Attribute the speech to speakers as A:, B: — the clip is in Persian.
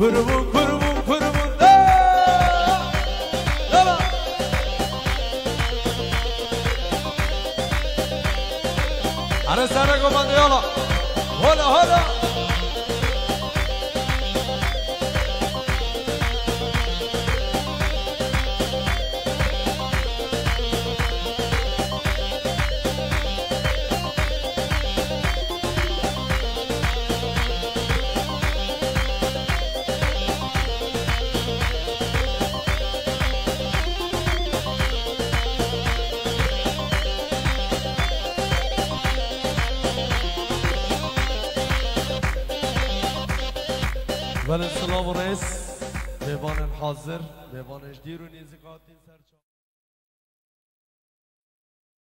A: أنا سنة كمان يلا هلا هلا بله سلام و رئیس بیبان حاضر بیبان اجدیر و نیزگاتین سرچان